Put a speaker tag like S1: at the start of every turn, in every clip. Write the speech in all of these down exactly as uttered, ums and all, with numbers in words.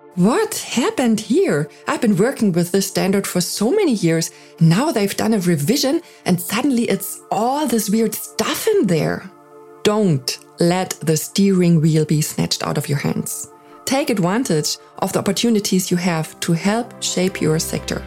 S1: What happened here? I've been working with this standard for so many years. Now they've done a revision and suddenly it's all this weird stuff in there. Don't let the steering wheel be snatched out of your hands. Take advantage of the opportunities you have to help shape your sector.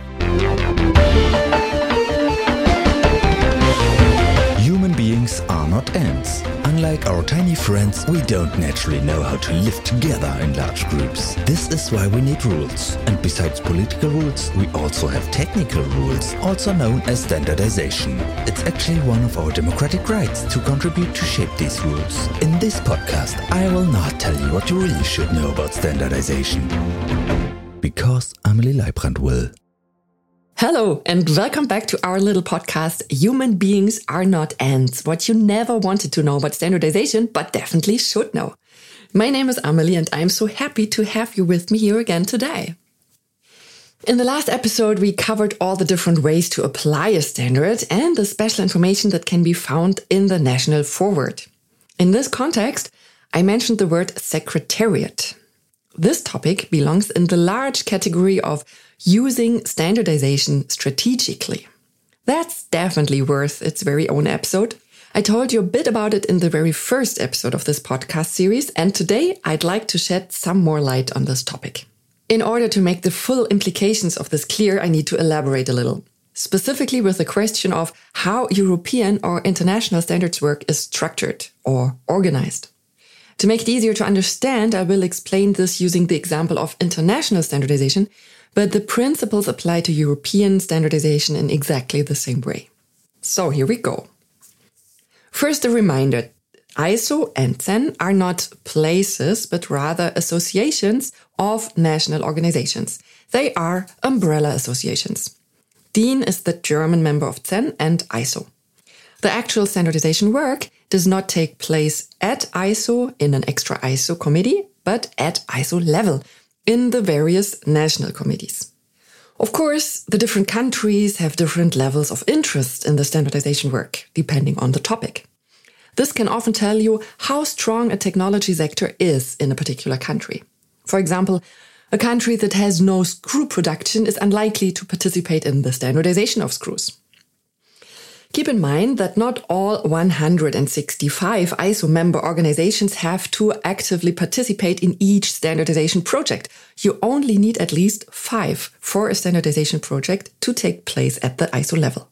S2: Human beings are not ants. Unlike our tiny friends, we don't naturally know how to live together in large groups. This is why we need rules. And besides political rules, we also have technical rules, also known as standardization. It's actually one of our democratic rights to contribute to shape these rules. In this podcast, I will not tell you what you really should know about standardization. Because Amelie Leibrand will.
S1: Hello and welcome back to our little podcast, Human Beings Are Not Ants, what you never wanted to know about standardization, but definitely should know. My name is Amelie and I'm so happy to have you with me here again today. In the last episode, we covered all the different ways to apply a standard and the special information that can be found in the National Forward. In this context, I mentioned the word secretariat. This topic belongs in the large category of using standardization strategically. That's definitely worth its very own episode. I told you a bit about it in the very first episode of this podcast series, and today I'd like to shed some more light on this topic. In order to make the full implications of this clear, I need to elaborate a little, specifically with the question of how European or international standards work is structured or organized. To make it easier to understand, I will explain this using the example of international standardization, but the principles apply to European standardization in exactly the same way. So here we go. First, a reminder. I S O and C E N are not places, but rather associations of national organizations. They are umbrella associations. D I N is the German member of C E N and I S O. The actual standardization work does not take place at I S O in an extra I S O committee, but at I S O level in the various national committees. Of course, the different countries have different levels of interest in the standardization work, depending on the topic. This can often tell you how strong a technology sector is in a particular country. For example, a country that has no screw production is unlikely to participate in the standardization of screws. Keep in mind that not all one hundred sixty-five I S O member organizations have to actively participate in each standardization project. You only need at least five for a standardization project to take place at the I S O level.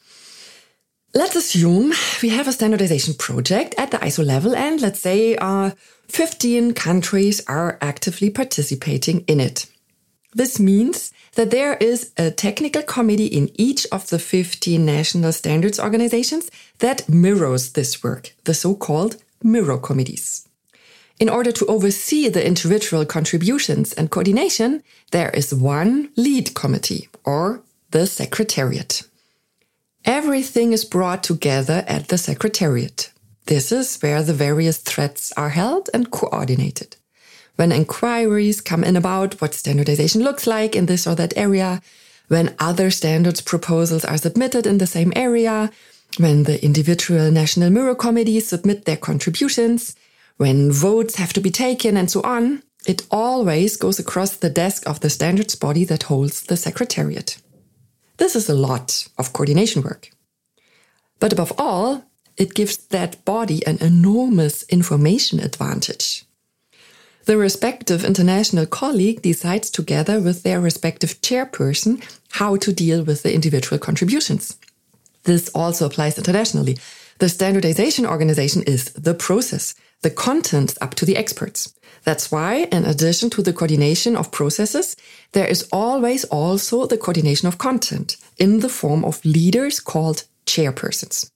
S1: Let's assume we have a standardization project at the I S O level and let's say uh, fifteen countries are actively participating in it. This means that there is a technical committee in each of the fifteen national standards organizations that mirrors this work, the so-called mirror committees. In order to oversee the individual contributions and coordination, there is one lead committee, or the secretariat. Everything is brought together at the secretariat. This is where the various threads are held and coordinated. When inquiries come in about what standardization looks like in this or that area, when other standards proposals are submitted in the same area, when the individual national mirror committees submit their contributions, when votes have to be taken and so on, it always goes across the desk of the standards body that holds the secretariat. This is a lot of coordination work. But above all, it gives that body an enormous information advantage. The respective international colleague decides together with their respective chairperson how to deal with the individual contributions. This also applies internationally. The standardization organization is the process, the contents up to the experts. That's why, in addition to the coordination of processes, there is always also the coordination of content in the form of leaders called chairpersons.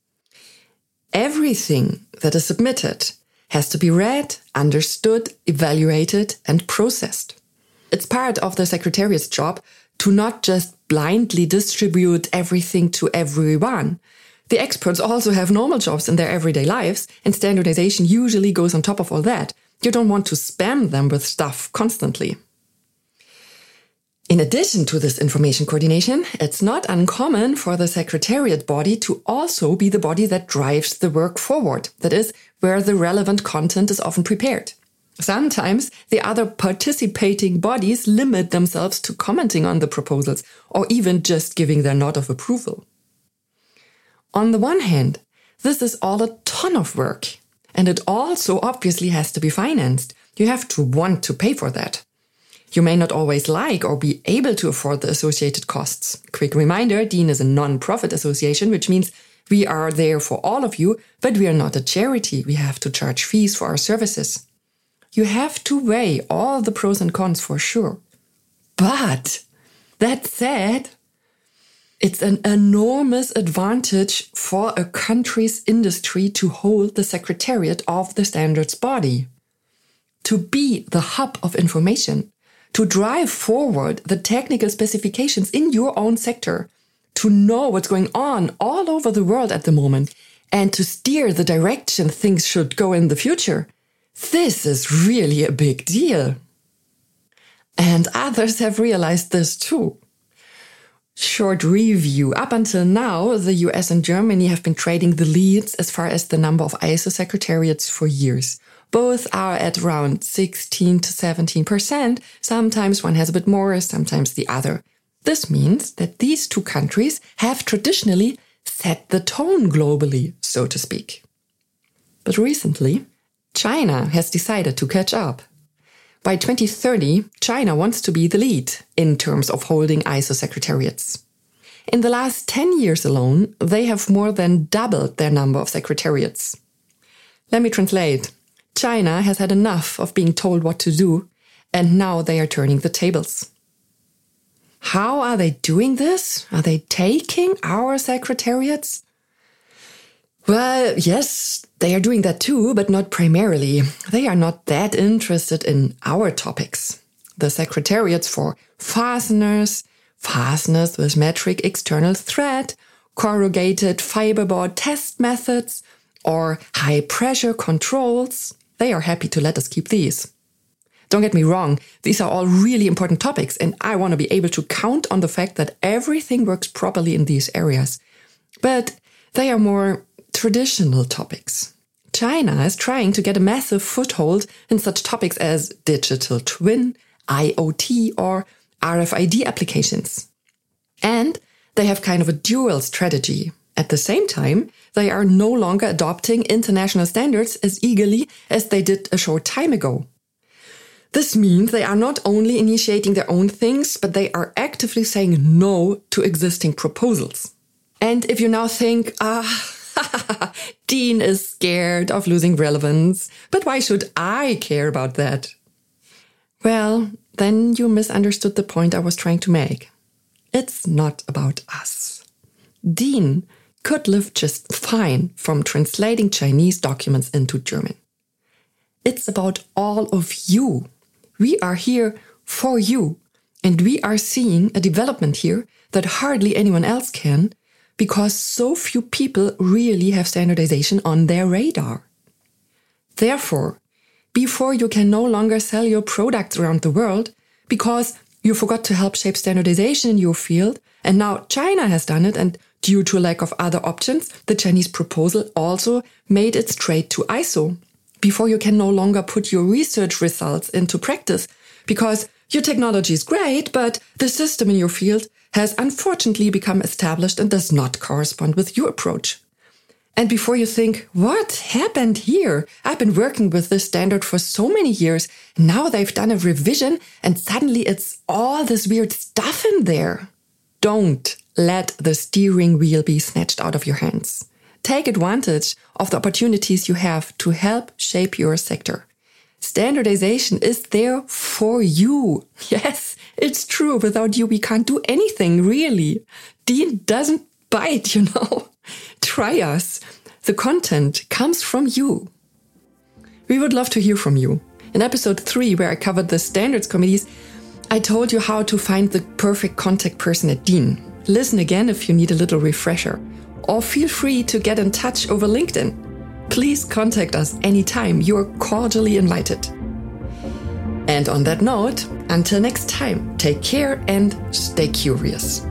S1: Everything that is submitted has to be read, understood, evaluated, and processed. It's part of the Secretariat's job to not just blindly distribute everything to everyone. The experts also have normal jobs in their everyday lives, and standardization usually goes on top of all that. You don't want to spam them with stuff constantly. In addition to this information coordination, it's not uncommon for the Secretariat body to also be the body that drives the work forward. That is, where the relevant content is often prepared. Sometimes the other participating bodies limit themselves to commenting on the proposals or even just giving their nod of approval. On the one hand, this is all a ton of work, and it also obviously has to be financed. You have to want to pay for that. You may not always like or be able to afford the associated costs. Quick reminder, DEAN is a non-profit association, which means we are there for all of you, but we are not a charity. We have to charge fees for our services. You have to weigh all the pros and cons for sure. But that said, it's an enormous advantage for a country's industry to hold the secretariat of the standards body, to be the hub of information, to drive forward the technical specifications in your own sector, to know what's going on all over the world at the moment, and to steer the direction things should go in the future. This is really a big deal. And others have realized this too. Short review. Up until now, the U S and Germany have been trading the leads as far as the number of I S O secretariats for years. Both are at around sixteen to seventeen percent. Sometimes one has a bit more, sometimes the other. This means that these two countries have traditionally set the tone globally, so to speak. But recently, China has decided to catch up. By twenty thirty, China wants to be the lead in terms of holding I S O secretariats. In the last ten years alone, they have more than doubled their number of secretariats. Let me translate. China has had enough of being told what to do, and now they are turning the tables. How are they doing this? Are they taking our secretariats? Well, yes, they are doing that too, but not primarily. They are not that interested in our topics. The secretariats for fasteners, fasteners with metric external thread, corrugated fiberboard test methods, or high pressure controls, they are happy to let us keep these. Don't get me wrong, these are all really important topics, and I want to be able to count on the fact that everything works properly in these areas. But they are more traditional topics. China is trying to get a massive foothold in such topics as digital twin, I O T, or R F I D applications. And they have kind of a dual strategy. At the same time, they are no longer adopting international standards as eagerly as they did a short time ago. This means they are not only initiating their own things, but they are actively saying no to existing proposals. And if you now think, ah, DEAN is scared of losing relevance, but why should I care about that? Well, then you misunderstood the point I was trying to make. It's not about us. DEAN could live just fine from translating Chinese documents into German. It's about all of you. We are here for you, and we are seeing a development here that hardly anyone else can, because so few people really have standardization on their radar. Therefore, before you can no longer sell your products around the world because you forgot to help shape standardization in your field, and now China has done it, and due to a lack of other options, the Chinese proposal also made its trade to I S O. Before you can no longer put your research results into practice because your technology is great, but the system in your field has unfortunately become established and does not correspond with your approach. And before you think, what happened here? I've been working with this standard for so many years. Now they've done a revision and suddenly it's all this weird stuff in there. Don't let the steering wheel be snatched out of your hands. Take advantage of the opportunities you have to help shape your sector. Standardization is there for you. Yes, it's true. Without you, we can't do anything, really. DEAN doesn't bite, you know. Try us. The content comes from you. We would love to hear from you. In episode three, where I covered the standards committees, I told you how to find the perfect contact person at DEAN. Listen again if you need a little refresher. Or feel free to get in touch over LinkedIn. Please contact us anytime. You're cordially invited. And on that note, until next time, take care and stay curious.